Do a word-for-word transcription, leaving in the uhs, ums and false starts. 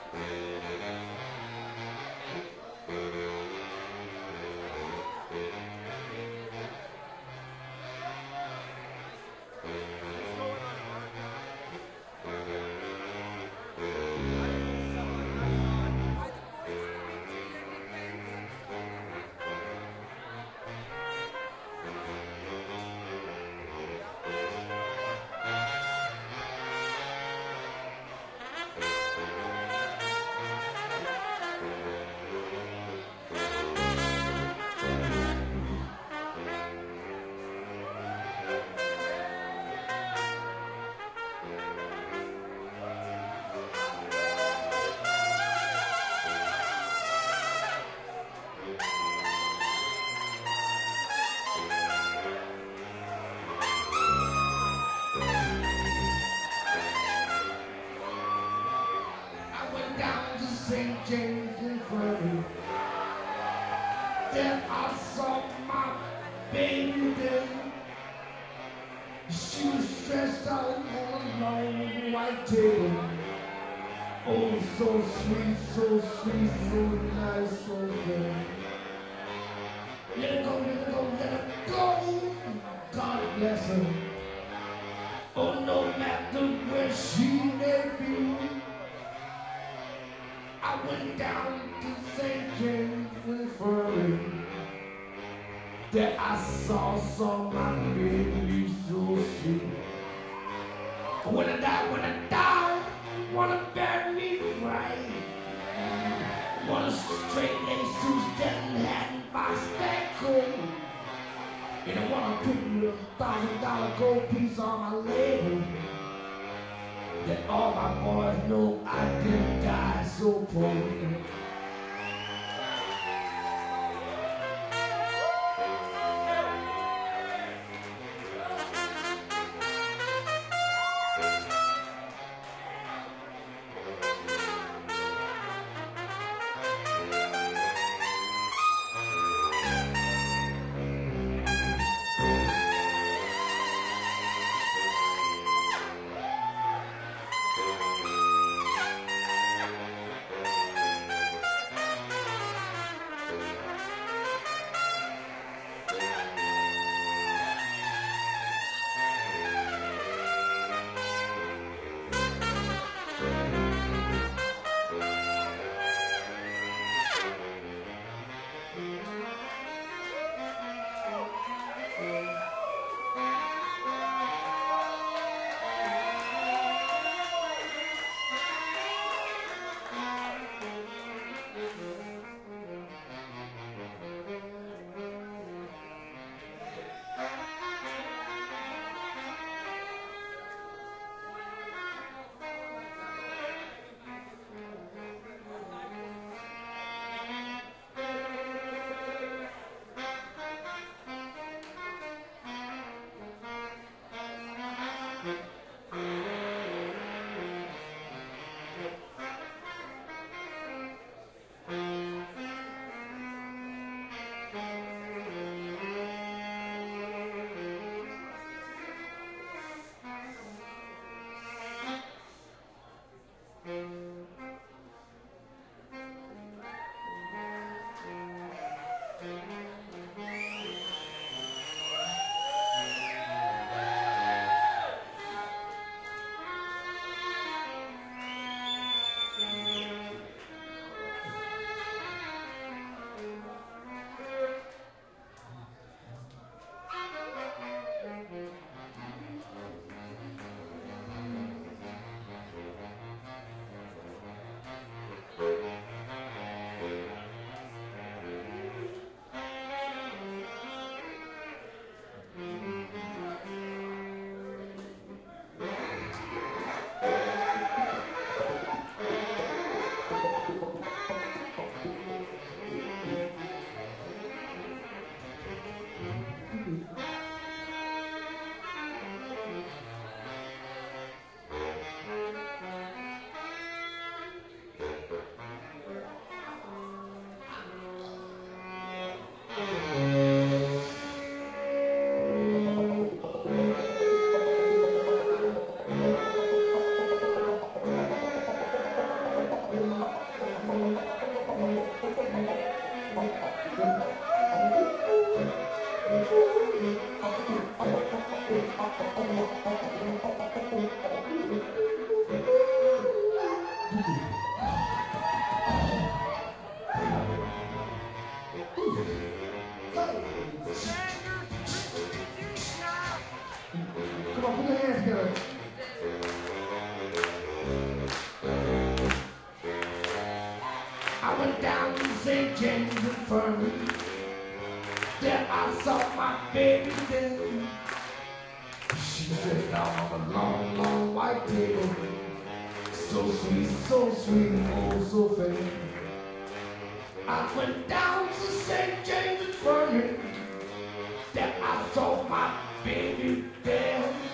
Saint James Infirmary. There I saw my baby there. She was stretched out on a long white table. Oh, so sweet, so sweet, so nice, so good. Let her go, let her go, let her go. God bless her. Oh, no matter where she may be, I went down to Saint James Infirmary. There I saw, saw my baby so sweet. When I die, when I die, wanna bury me right. Want a straight lace suit, Stetson hat, and box that coat. And I wanna put me a thousand dollar gold piece on my label, that all my boys know I didn't die so poor. Come on, put your hands together. I went down to Saint James Infirmary. There I saw my baby then. She sat down on a long, long white table. So sweet, so sweet, oh so fair. I went down to Saint James Infirmary. There I saw my baby there.